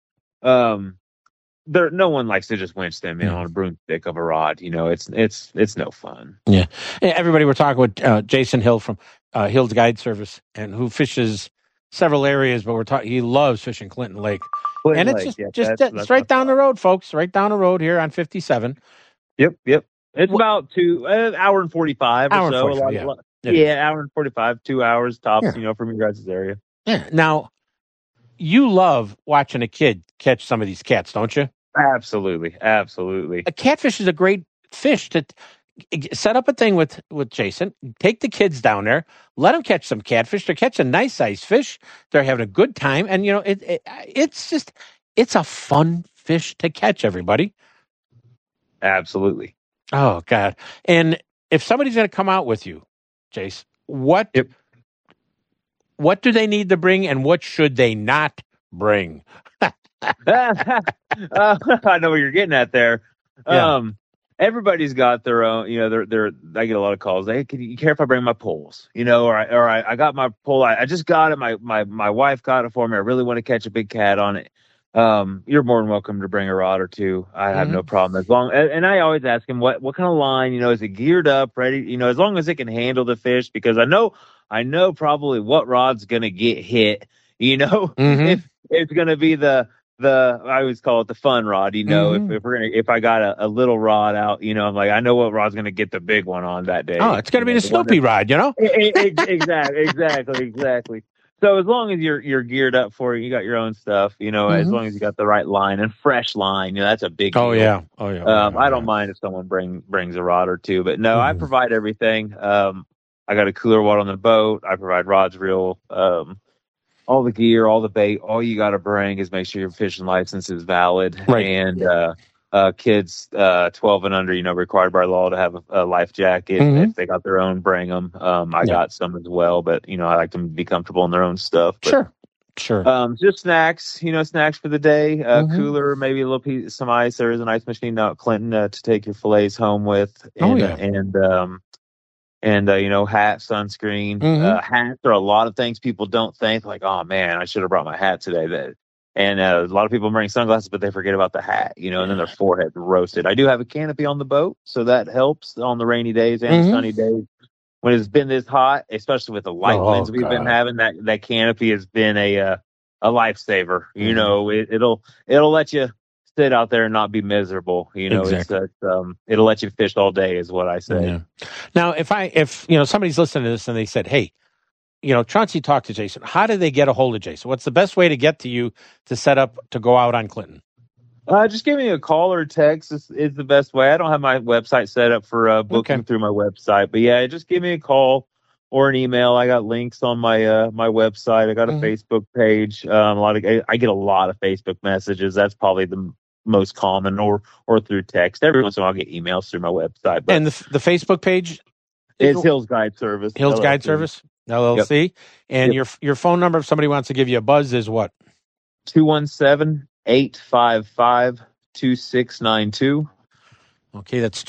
no one likes to just winch them in on a broomstick of a rod. It's no fun. Yeah. Hey, everybody, we're talking with Jason Hill from Hill's Guide Service, and who fishes several areas, but he loves fishing Clinton Lake. And it's it's right down the road, folks. Right down the road here on 57. Yep. It's about 2 hour and 45 or so. 45, hour and 45, 2 hours tops. From your guys' area. Yeah. Now, you love watching a kid catch some of these cats, don't you? Absolutely. A catfish is a great fish to set up a thing with Jason. Take the kids down there, let them catch some catfish. They're catching nice sized fish. They're having a good time, and it's a fun fish to catch. Everybody, absolutely. Oh God! And if somebody's going to come out with you, Jace, what do they need to bring, and what should they not bring? I know what you're getting at there. Yeah. Everybody's got their own, I get a lot of calls. Hey, can you care if I bring my poles? Or I got my pole. I just got it. My wife got it for me. I really want to catch a big cat on it. You're more than welcome to bring a rod or two. I have no problem and I always ask him what kind of line, is it geared up, ready? As long as it can handle the fish, because I know I know probably what rod's going to get hit, Mm-hmm. if it's going to be the I always call it the fun rod, Mm-hmm. if I got a little rod out, I'm like, I know what rod's going to get the big one on that day. Oh, it's going to be the Snoopy rod, Exactly. So as long as you're geared up for it, you got your own stuff, as long as you got the right line and fresh line, that's a big deal. Oh yeah. I don't mind if someone brings a rod or two, but no, I provide everything. I got a cooler water on the boat. I provide rods, reel, all the gear, all the bait. All you got to bring is make sure your fishing license is valid. Right. And kids 12 and under, required by law to have a life jacket. If they got their own, bring them. I got some as well, but I like them to be comfortable in their own stuff. But, Sure. Just snacks, snacks for the day. Cooler, maybe a little piece, some ice. There is an ice machine out at Clinton to take your fillets home with. And hat, sunscreen. Hats are a lot of things people don't think, like, oh man, I should have brought my hat today. And a lot of people bring sunglasses, but they forget about the hat, and then their forehead's roasted. I do have a canopy on the boat, so that helps on the rainy days and the sunny days. When it's been this hot, especially with the light winds we've been having, that canopy has been a lifesaver. It'll let you sit out there and not be miserable. Exactly. It'll let you fish all day, is what I say. Yeah. Now, if somebody's listening to this and they said, hey, Chauncey talked to Jason, how do they get a hold of Jason? What's the best way to get to you to set up to go out on Clinton? Just give me a call or text is the best way. I don't have my website set up for booking through my website, but yeah, just give me a call or an email. I got links on my website. I got a Facebook page. I get a lot of Facebook messages. That's probably the most common, or through text. Every once in a while, I get emails through my website. But and the Facebook page is Hills Guide Service. Hills Guide Service LLC. Yep. And your phone number, if somebody wants to give you a buzz, is what? 217-855-2692. Okay, that's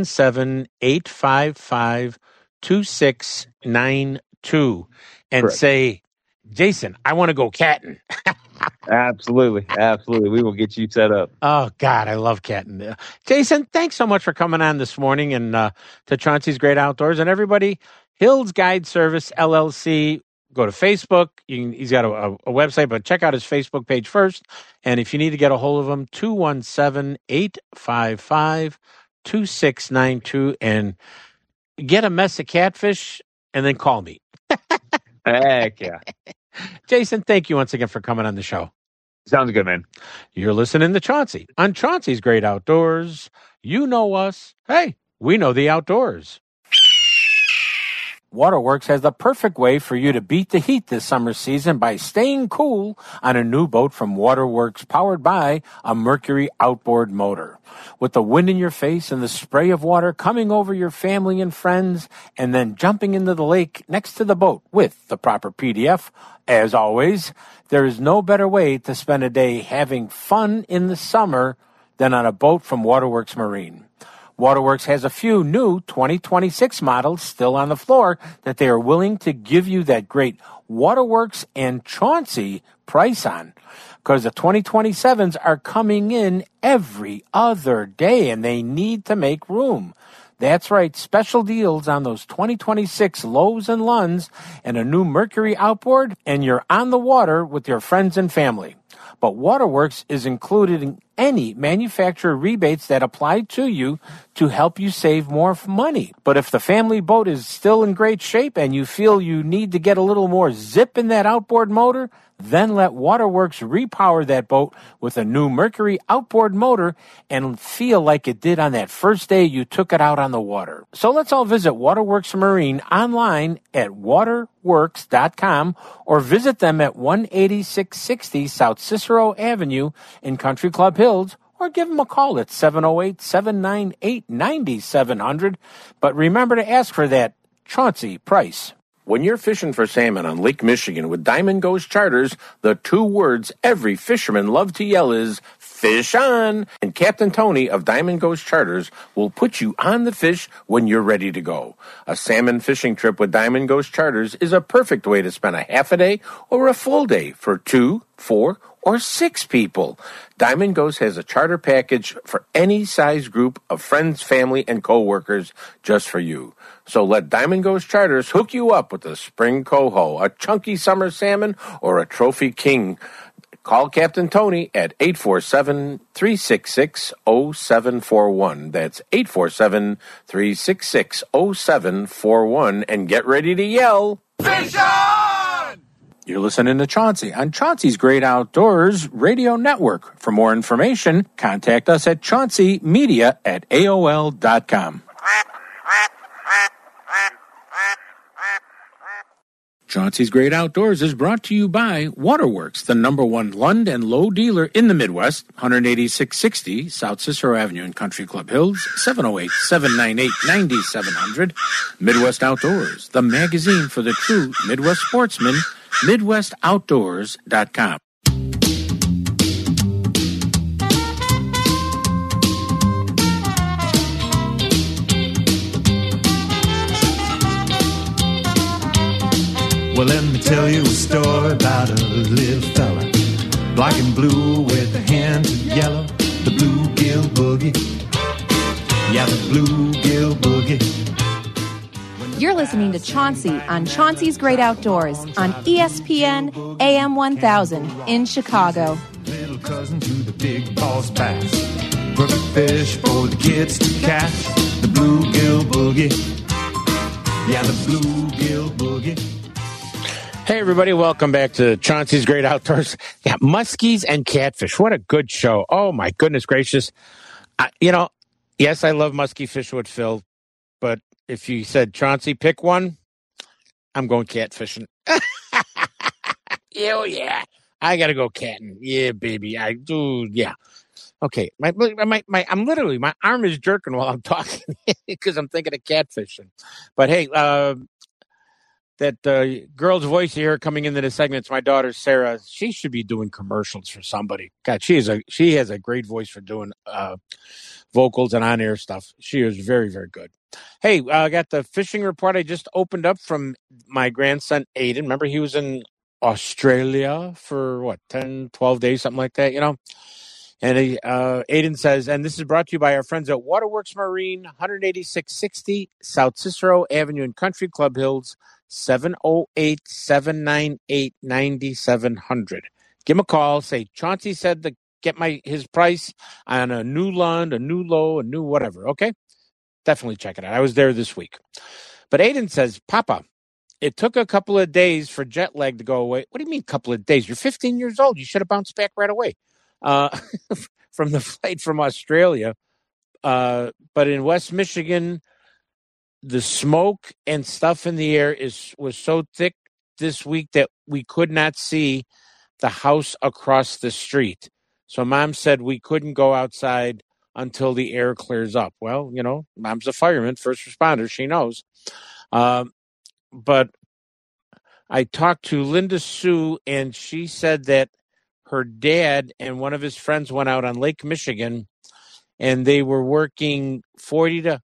217-855-2692. And correct. Say, Jason, I want to go catting. Absolutely. We will get you set up. Oh, God, I love catting. Jason, thanks so much for coming on this morning and to Chauncey's Great Outdoors. And everybody, Hills Guide Service, LLC. Go to Facebook. He's got a website, but check out his Facebook page first. And if you need to get a hold of him, 217-855-2692. And get a mess of catfish and then call me. Heck yeah. Jason, thank you once again for coming on the show. Sounds good, man. You're listening to Chauncey on Chauncey's Great Outdoors. You know us. Hey, we know the outdoors. Waterworks has the perfect way for you to beat the heat this summer season by staying cool on a new boat from Waterworks powered by a Mercury outboard motor. With the wind in your face and the spray of water coming over your family and friends and then jumping into the lake next to the boat with the proper PDF, as always, there is no better way to spend a day having fun in the summer than on a boat from Waterworks Marine. Waterworks has a few new 2026 models still on the floor that they are willing to give you that great Waterworks and Chauncey price on. Because the 2027s are coming in every other day and they need to make room. That's right, special deals on those 2026 Lows and Lunds and a new Mercury outboard, and you're on the water with your friends and family. But Waterworks is included in any manufacturer rebates that apply to you to help you save more money. But if the family boat is still in great shape and you feel you need to get a little more zip in that outboard motor, then let Waterworks repower that boat with a new Mercury outboard motor and feel like it did on that first day you took it out on the water. So let's all visit Waterworks Marine online at waterworks.com or visit them at 18660 South Cicero Avenue in Country Club Hills, or give them a call at 708-798-9700. But remember to ask for that Chauncey price. When you're fishing for salmon on Lake Michigan with Diamond Ghost Charters, the two words every fisherman loves to yell is, fish on! And Captain Tony of Diamond Ghost Charters will put you on the fish when you're ready to go. A salmon fishing trip with Diamond Ghost Charters is a perfect way to spend a half a day or a full day for 2, 4, or 6 people. Diamond Ghost has a charter package for any size group of friends, family, and co-workers just for you. So let Diamond Ghost Charters hook you up with a spring coho, a chunky summer salmon, or a trophy king. Call Captain Tony at 847-366-0741. That's 847-366-0741, and get ready to yell. Fish on! You're listening to Chauncey on Chauncey's Great Outdoors Radio Network. For more information, contact us at chaunceymedia@aol.com. Chauncey's Great Outdoors is brought to you by Waterworks, the #1 Lund and Lowe dealer in the Midwest, 18660 South Cicero Avenue in Country Club Hills, 708-798-9700. Midwest Outdoors, the magazine for the true Midwest sportsman, MidwestOutdoors.com. Well, let me tell you a story about a little fella, black and blue with a hand of yellow, the bluegill boogie. Yeah, the bluegill boogie. You're listening to Chauncey on Chauncey's Great Outdoors on ESPN AM 1000 in Chicago. Little cousin to the big boss bass, perfect fish for the kids to catch, the bluegill boogie. Yeah, the bluegill boogie. Hey, everybody, welcome back to Chauncey's Great Outdoors. Yeah, muskies and catfish. What a good show. Oh, my goodness gracious. Yes, I love muskie fish with Phil, but if you said, Chauncey, pick one, I'm going catfishing. Oh, yeah. I got to go catting. Yeah, baby. I do. Yeah. Okay. My arm is jerking while I'm talking because I'm thinking of catfishing. But hey, that girl's voice you hear coming into the segment, it's my daughter, Sarah. She should be doing commercials for somebody. God, she has a great voice for doing vocals and on-air stuff. She is very, very good. Hey, I got the fishing report I just opened up from my grandson, Aiden. Remember, he was in Australia for, 10, 12 days, something like that, And Aiden says, and this is brought to you by our friends at Waterworks Marine, 18660 South Cicero Avenue in Country Club Hills, 708-798-9700. Give him a call. Say, Chauncey said to get his price on a new Lund, a new Lowe, a new whatever. Okay? Definitely check it out. I was there this week. But Aiden says, Papa, it took a couple of days for jet lag to go away. What do you mean a couple of days? You're 15 years old. You should have bounced back right away from the flight from Australia. But in West Michigan, the smoke and stuff in the air was so thick this week that we could not see the house across the street. So Mom said we couldn't go outside until the air clears up. Well, Mom's a fireman, first responder. She knows. But I talked to Linda Sue, and she said that her dad and one of his friends went out on Lake Michigan, and they were working 40 to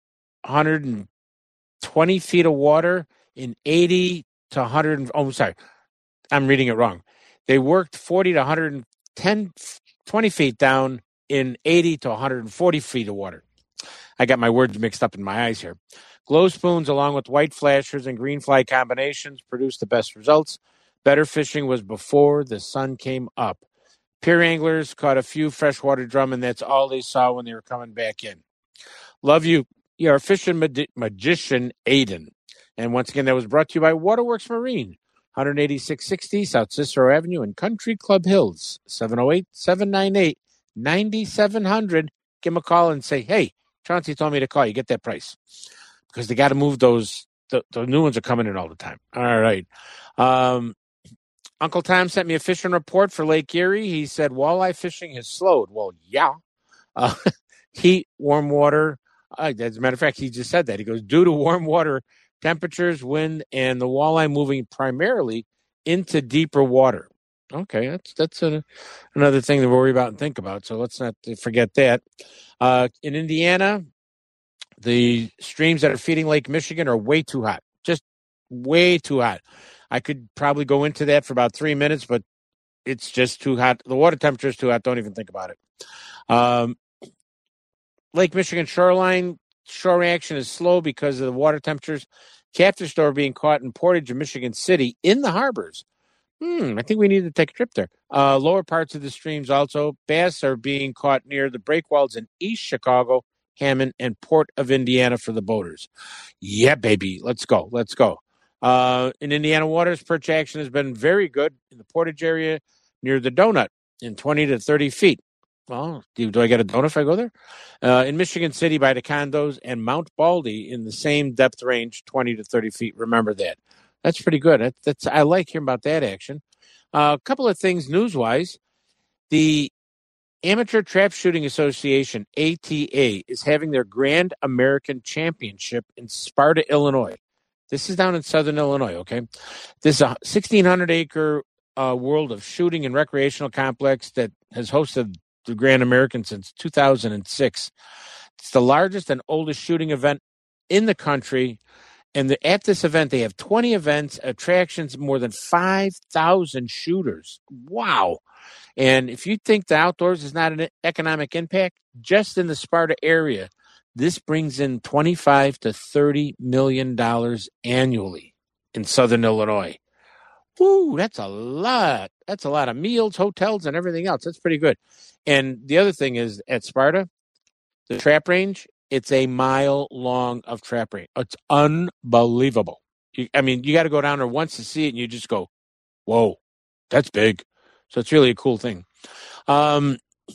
120 feet of water in 80 to 100. Oh, sorry. I'm reading it wrong. They worked 40 to 110, 20 feet down in 80 to 140 feet of water. I got my words mixed up in my eyes here. Glow spoons, along with white flashers and green fly combinations, produced the best results. Better fishing was before the sun came up. Pier anglers caught a few freshwater drum, and that's all they saw when they were coming back in. Love you. You're a fishing magician, Aiden. And once again, that was brought to you by Waterworks Marine, 18660 South Cicero Avenue in Country Club Hills, 708-798-9700. Give them a call and say, hey, Chauncey told me to call you. Get that price. Because they got to move those. The new ones are coming in all the time. All right. Uncle Tom sent me a fishing report for Lake Erie. He said walleye fishing has slowed. Well, yeah. Heat, warm water. As a matter of fact, he just said that. He goes, due to warm water temperatures, wind, and the walleye moving primarily into deeper water. Okay, that's another thing to worry about and think about. So let's not forget that. In Indiana, the streams that are feeding Lake Michigan are way too hot. Just way too hot. I could probably go into that for about 3 minutes, but it's just too hot. The water temperature is too hot. Don't even think about it. Lake Michigan shoreline, shore action is slow because of the water temperatures. Catfish, though, are being caught in Portage and Michigan City in the harbors. I think we need to take a trip there. Lower parts of the streams also. Bass are being caught near the breakwalls in East Chicago, Hammond, and Port of Indiana for the boaters. Yeah, baby. Let's go. Let's go. In Indiana waters, perch action has been very good in the Portage area near the Donut in 20 to 30 feet. Well, do I get a donut if I go there? In Michigan City by the condos and Mount Baldy in the same depth range, 20 to 30 feet. Remember that. That's pretty good. I like hearing about that action. A couple of things news-wise. The Amateur Trap Shooting Association, ATA, is having their Grand American Championship in Sparta, Illinois. This is down in southern Illinois, okay? This is a 1,600-acre world of shooting and recreational complex that has hosted the Grand American since 2006. It's the largest and oldest shooting event in the country. And at this event, they have 20 events, attractions, more than 5,000 shooters. Wow. And if you think the outdoors is not an economic impact, just in the Sparta area, this brings in $25 to $30 million annually in southern Illinois. Woo, that's a lot. That's a lot of meals, hotels, and everything else. That's pretty good. And the other thing is, at Sparta, the trap range, it's a mile long of trap range. It's unbelievable. You got to go down there once to see it, and you just go, whoa, that's big. So it's really a cool thing. On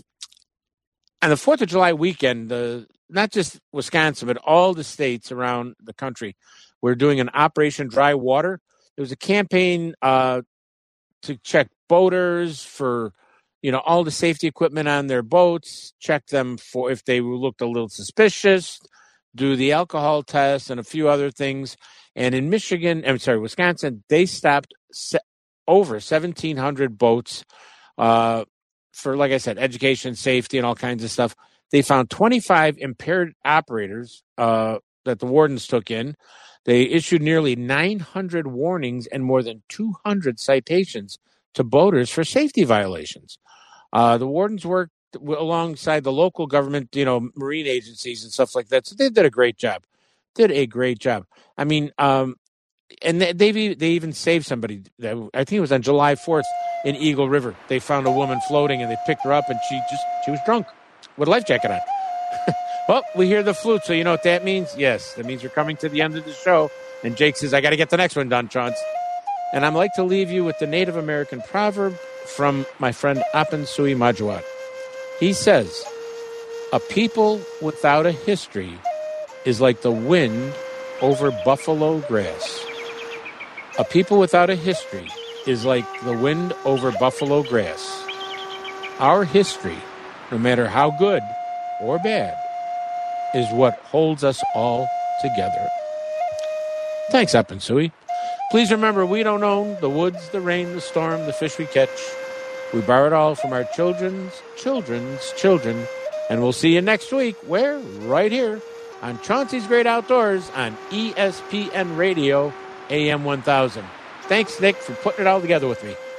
the 4th of July weekend, not just Wisconsin, but all the states around the country, we're doing an Operation Dry Water. There was a campaign to check boaters for all the safety equipment on their boats, check them for if they looked a little suspicious, do the alcohol test and a few other things. And in Wisconsin, they stopped over 1,700 boats for, like I said, education, safety, and all kinds of stuff. They found 25 impaired operators that the wardens took in. They issued nearly 900 warnings and more than 200 citations to boaters for safety violations. The wardens worked alongside the local government, marine agencies and stuff like that. So they did a great job. I mean, and they even saved somebody. I think it was on July 4th in Eagle River. They found a woman floating and they picked her up and she was drunk with a life jacket on. Well, we hear the flute, so you know what that means? Yes, that means we're coming to the end of the show. And Jake says, I got to get the next one done, Chance. And I'd like to leave you with the Native American proverb from my friend Apensui Majuat. He says, a people without a history is like the wind over buffalo grass. A people without a history is like the wind over buffalo grass. Our history, no matter how good or bad, is what holds us all together. Thanks, Apensui. Please remember, we don't own the woods, the rain, the storm, the fish we catch. We borrow it all from our children's children's children. And we'll see you next week. Where? Right here on Chauncey's Great Outdoors on ESPN Radio, AM 1000. Thanks, Nick, for putting it all together with me.